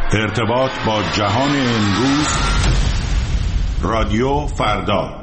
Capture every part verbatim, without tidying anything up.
ارتباط با جهان امروز، رادیو فردا.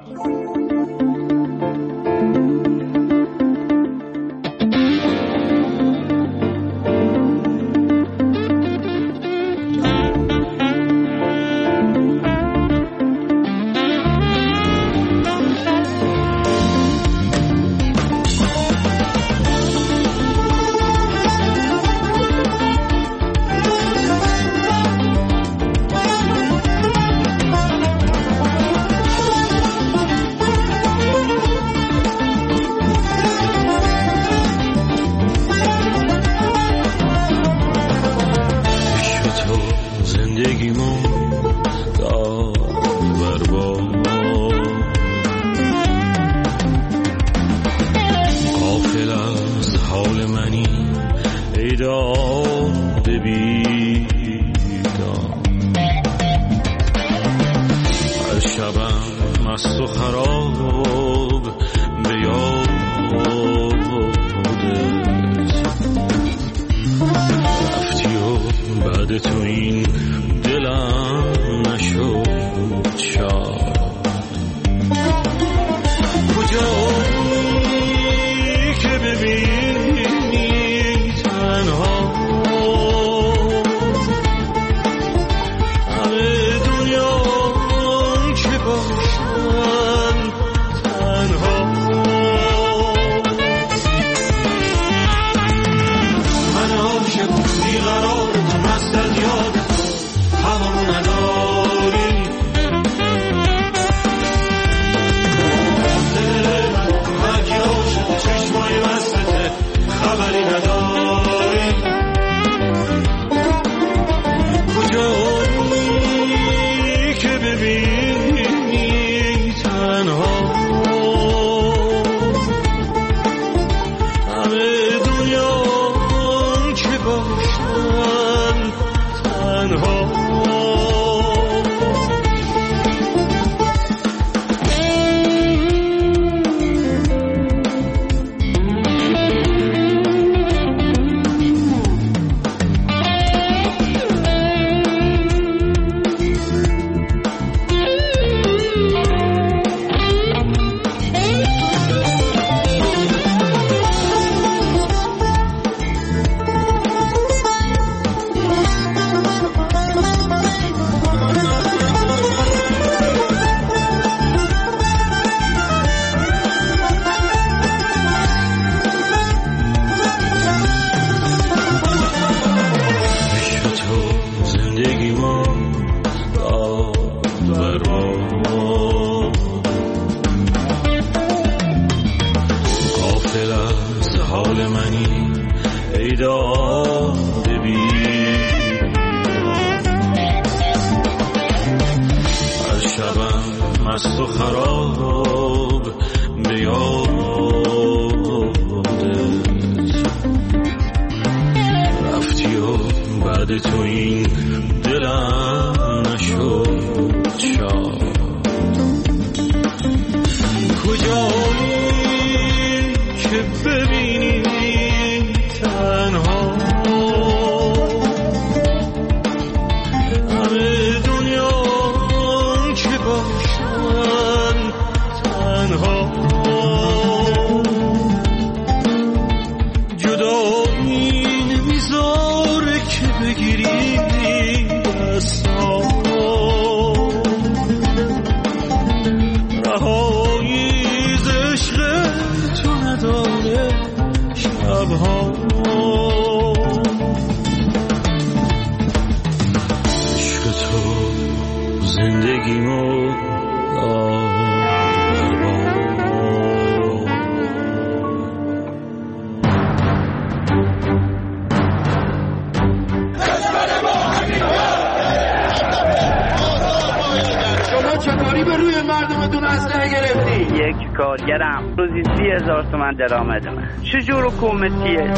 کارگرم روزی سی هزار تومن درآمدمه. چجور حکومتیه؟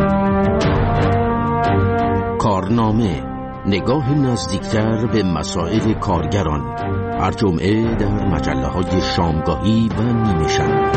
کارنامه، نگاه نزدیکتر به مسائل کارگران، هر جمعه در مجله‌های شامگاهی و نیمه شب.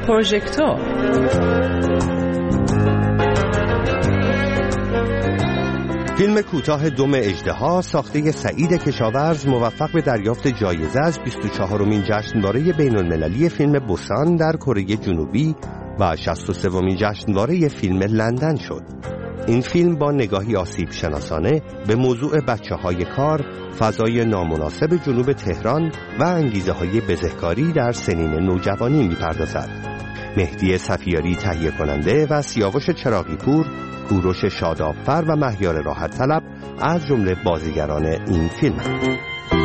پروژکتور. فیلم کوتاه دم اژدها ساخته سعید کشاورز موفق به دریافت جایزه از بیست و چهارمین جشنواره بین‌المللی فیلم بوسان در کره جنوبی و شصت و سومین جشنواره فیلم لندن شد. این فیلم با نگاهی آسیب شناسانه به موضوع بچه‌های کار، فضای نامناسب جنوب تهران و انگیزه‌های بزهکاری در سنین نوجوانی می‌پردازد. مهدی صفیاری تهیه کننده و سیاوش چراغی پور، کوروش شادابفر و مهیار راحت طلب از جمله بازیگران این فیلم هستند.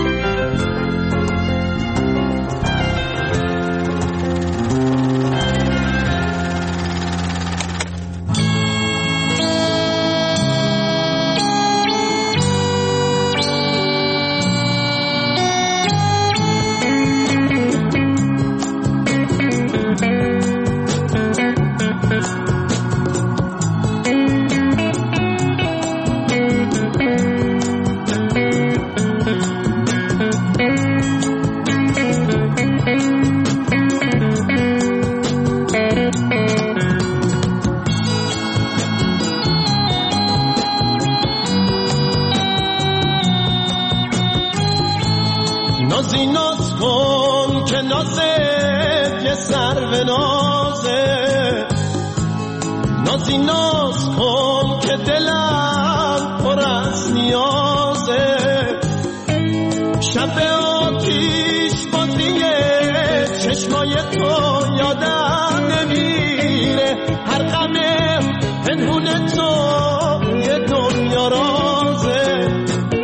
نازی ناز کن که نازت یه سر به نازه، نازی ناز کن که دلم پر از نیازه، شب آتیش بازیه چشمای تو یادم نمیره، هر غم پنهون تو یه دنیا رازه.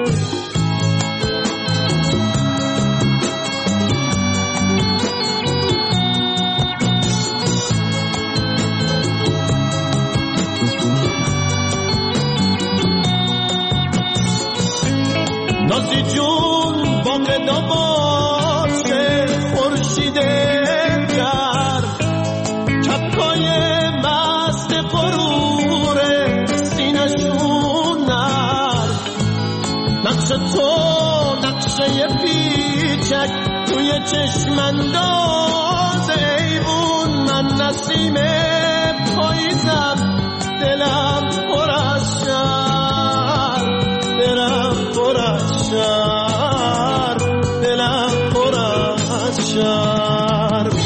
نازی جون با قدا باشه خورشید گرم، کپکای مست غرور سینشون نرم، نقش تو نقشه پیچک توی چشم انداز ایوون، من نسیم پاییزم دلم پر از شرم، دلم پر از شرم، دلم پر از شرم.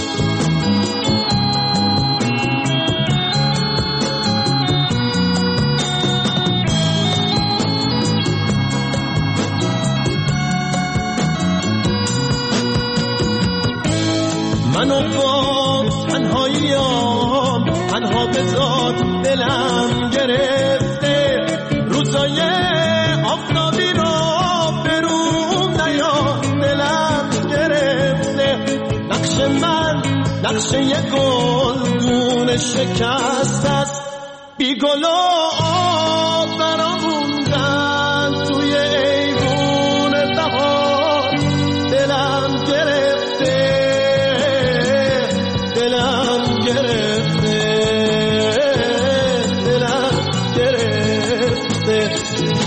منو با تنهاییام تنها بذار، دلم گرفته روزای آفتابی رو برون نیا، دلم گرفته نقش من نقشه یه گلدون شکست است، بی گل و آب براموندن توی ایوون بهار، دلم گرفته دلم گرفته دلم گرفته.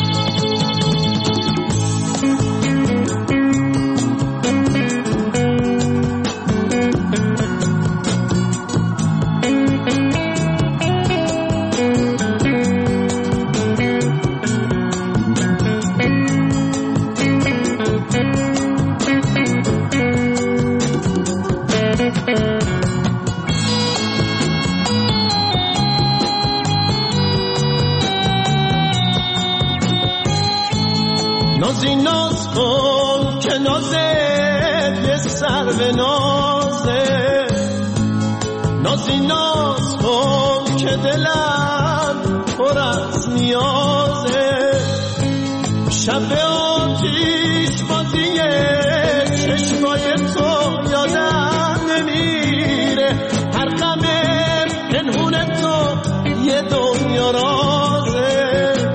نازی ناز کن که نازت یه سر به نازه، نازی ناز کن که دلم پر از نیازه، شب آتیش بازیه چشمای تو یادم نمیره، هر غم پنهون تو یه دنیا رازه.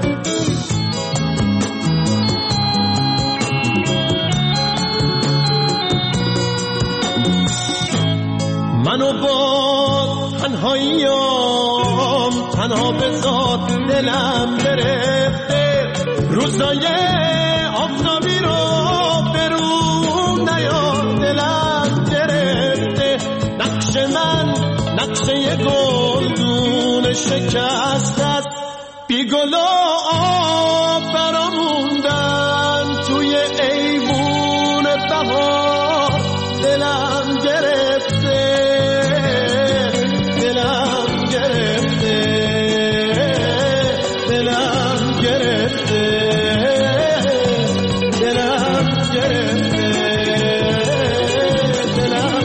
منو با تنهاییام تنها بذار، دلم گرفته روزای آفتابی رو برون نیا، دلم گرفته نقش من نقشه گلدون شکست است، بی گل و آب براموندن توی ایوون بهار. دلم گرفته دلم گرفته دلم گرفته دلم گرفته دلم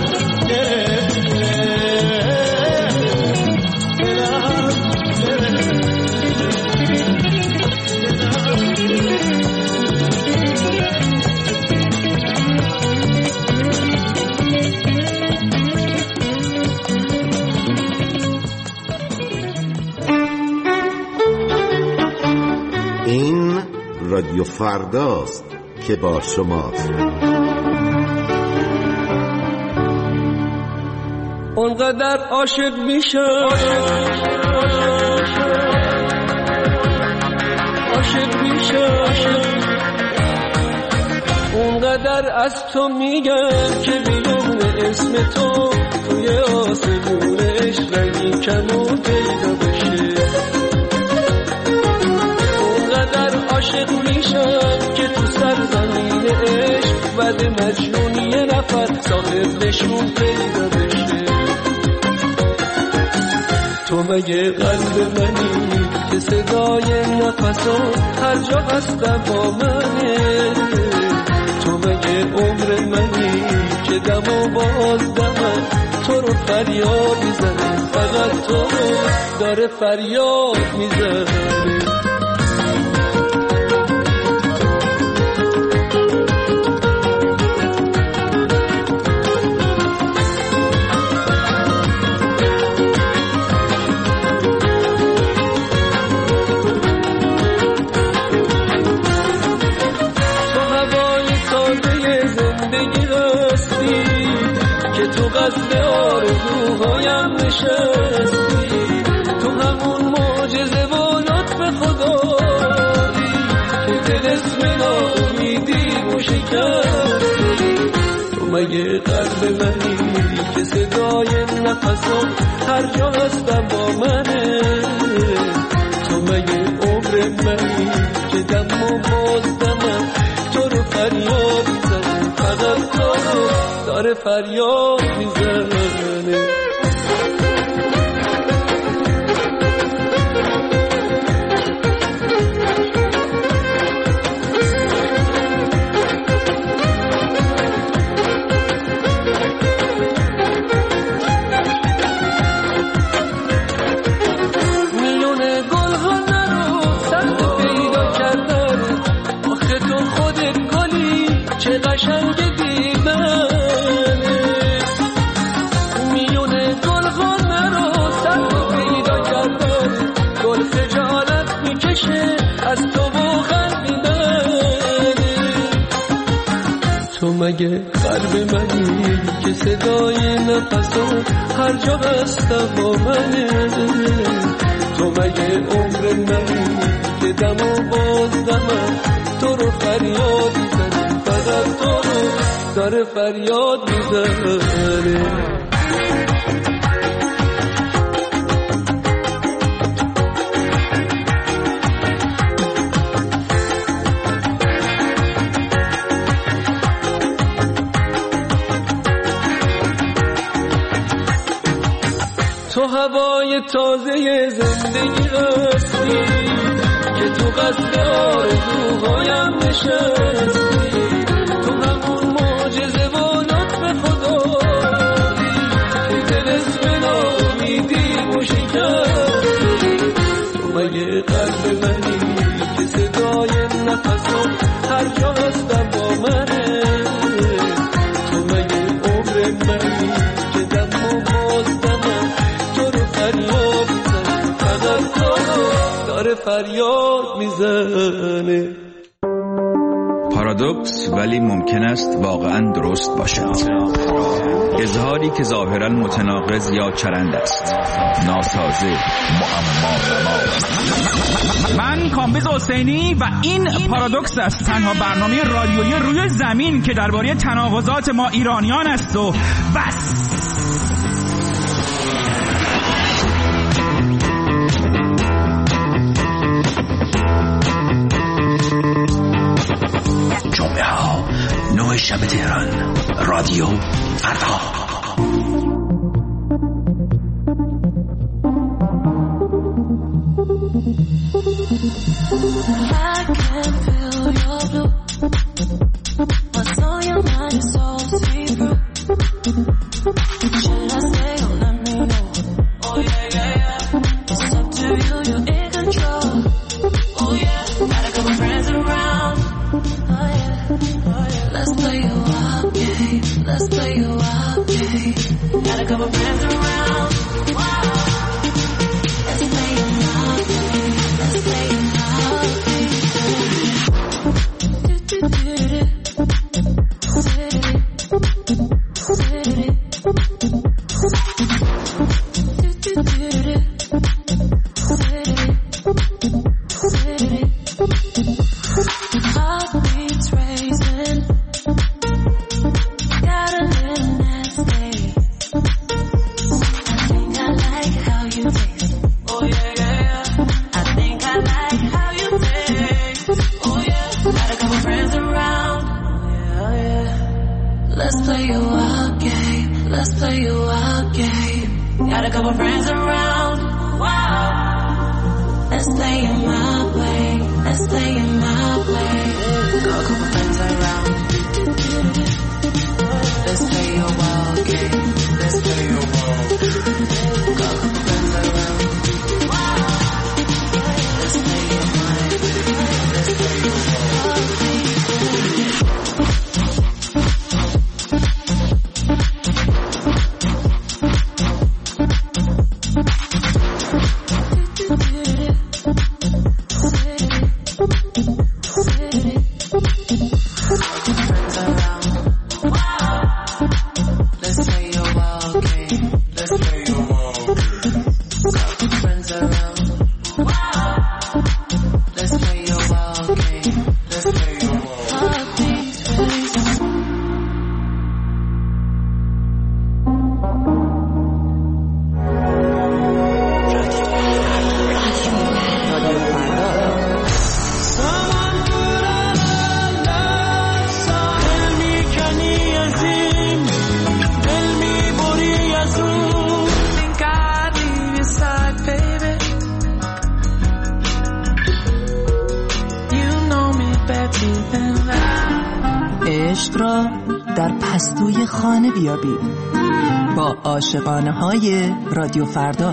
این رادیو فرداست که با شماست. اونقدر عاشق میشه عاشق میشه اونقدر از تو میگم که بیرون اسم تو توی آسمون عشق رنگی کمون پیدا بشه. اونقدر عاشق میشم که تو سرزمین عشق بعد مجنون یه نفر صاحب نشون پیدا بشه. تو مگه قلب منی که صدای نفسات هر جا هستم با منه؟ تو مگه عمر منی که دم و باز دمم تو رو فریاد میزنه، فقط تو رو داره فریاد میزنه. قصد آرزوهایم نشستی، تو همون معجزه و لطف خدایی که دل اسم ناامیدی و شکستی. تو مگه قلب منی که صدای نفسم هر جا هستم با منه؟ تو مگه عمر منی که دم و باز دمم تو رو فریاد میزنه، فقط تو رو داره فریاد میزنه. میون گل‌ها نرو سخت پیدا کردن، آخه تو خودت گلی چه قشنگ دیدن. از تو بخن میدنی، تو مگه قلب منی که صدای نفسم هر جا هستم با منه؟ تو مگه عمر منی که دم و باز دمم تو رو فریاد میزنه، فقط تو رو داره فریاد میزنه. تو هوای تازه زندگی هستی که تو قصد آرزوهایم نشستی، تو همون معجزه و لطف خدایی که دل اسم ناامیدی و شکستی. تو مگه قلب منی که صدای نفسم هر جا هستم با منه؟ تو مگه عمر منی که دم و باز دمم فریاد میزنه، فقط تو داره فریاد میزنه. پارادوکس ولی ممکن است واقعا درست باشد. اظهاری که ظاهرا متناقض یا چرند است، ناسازه، معما. من کامبیز حسینی و این پارادوکس است، تنها برنامه رادیویی روی زمین که درباره تناقضات ما ایرانیان است و بس. صدای شب تهران، رادیو فردا. عشق را در پستوی خانه بیابید با عاشقانه های رادیو فردا.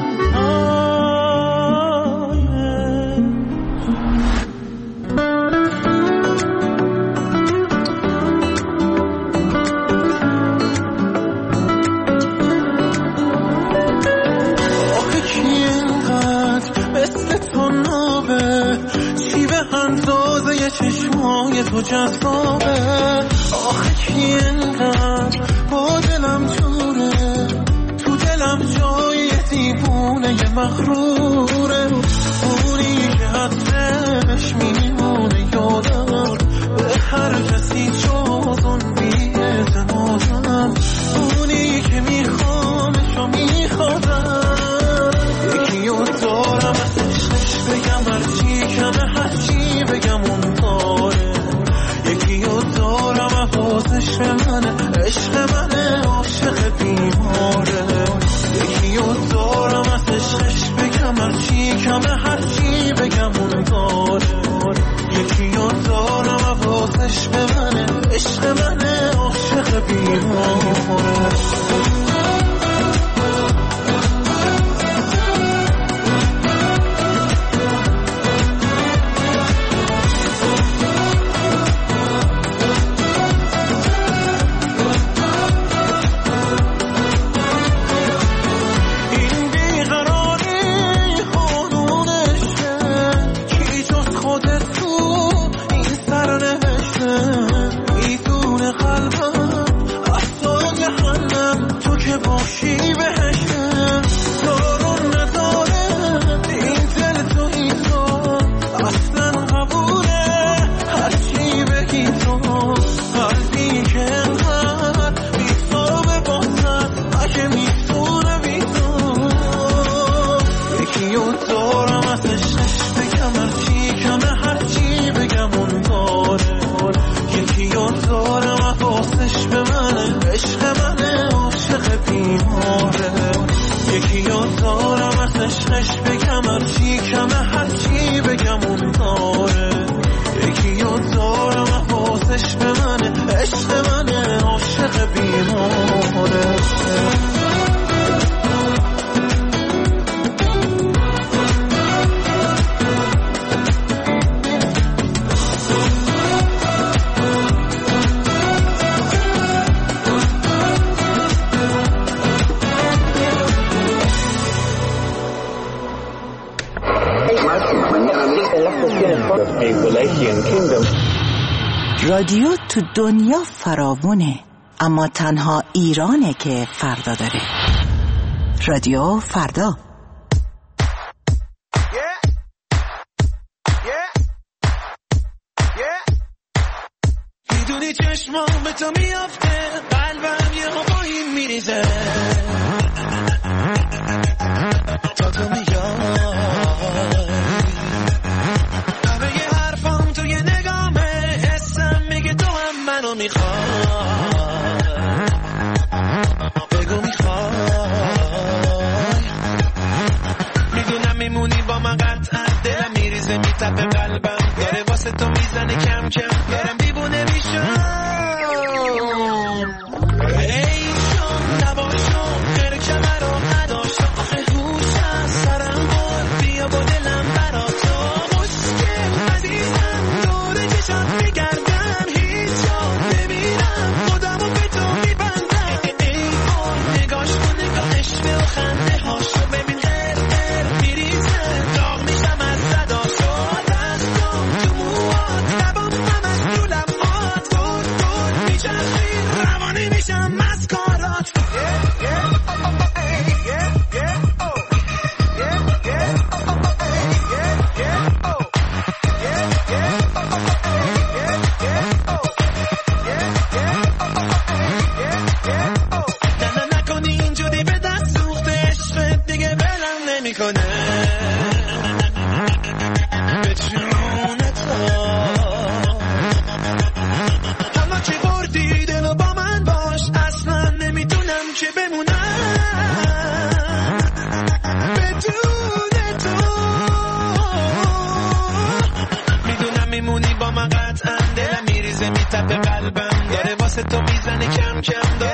تو جذابه آخه کی انقدر با دلم جوره تو دلم جای دیوونه مغروره اونی که حدش میمونه یادم به هر کسی جز اون بی‌اعتمادم اونی که میخوامش و میخوادم یکی رو دارم از عشقش بگم هرچی کمه هرچی بگم اون داره دارم حواسش منه عشق منه عاشق بیماره یکی رو دارم از عشقش بگم هرچی کمه هرچی بگم اون داره یکی رو دارم حواسش به منه عشق منه عاشق بیماره هرچی کمه هرچی بگم اون داره یکی یاد دارم حواسش به منه عشق منه عاشق بیماره رادیو تو دنیا فراوونه، اما تنها ایرانه که فردا داره. رادیو فردا. میدونی چشمام به تو میافته قلبم یه هوایی میریزه تا تو میای همه یه حرفام تو یه نگامه حسم میگه تو هم منو میخوای بگو میخوای میدونم میمونی با من قطعا دلم میریزه میتپه قلبم داره واسه تو میزنه کم کم دارم دیوونه میشم ای شام نباشم خیر کمر رو نداشتم آخه هوشم سرم بار بیا با دلم برا تو مشکل عزیزم دور چشات میگردم هیچ جا نمیرم خودمو به تو میبندم ای بار نگاش کن نگاهش به و خنده هاشو ببین غیر غیر میریزه داغ میشم از صداشو دستم تو موات لبام همش رو لبات دور دور میچرخی روانی میشم مسکارات نه نه نکنی اینجوری به دست سوخته عشقت دیگه بلم نمیکنه به جون تو حالا که بردی دلو با من باش اصلا نمیتونم که بمونم بدون تو میدونم میمونی با من قطعا دلم میریزه میتپه قلبم داره واسه تو میزنه کم کم داره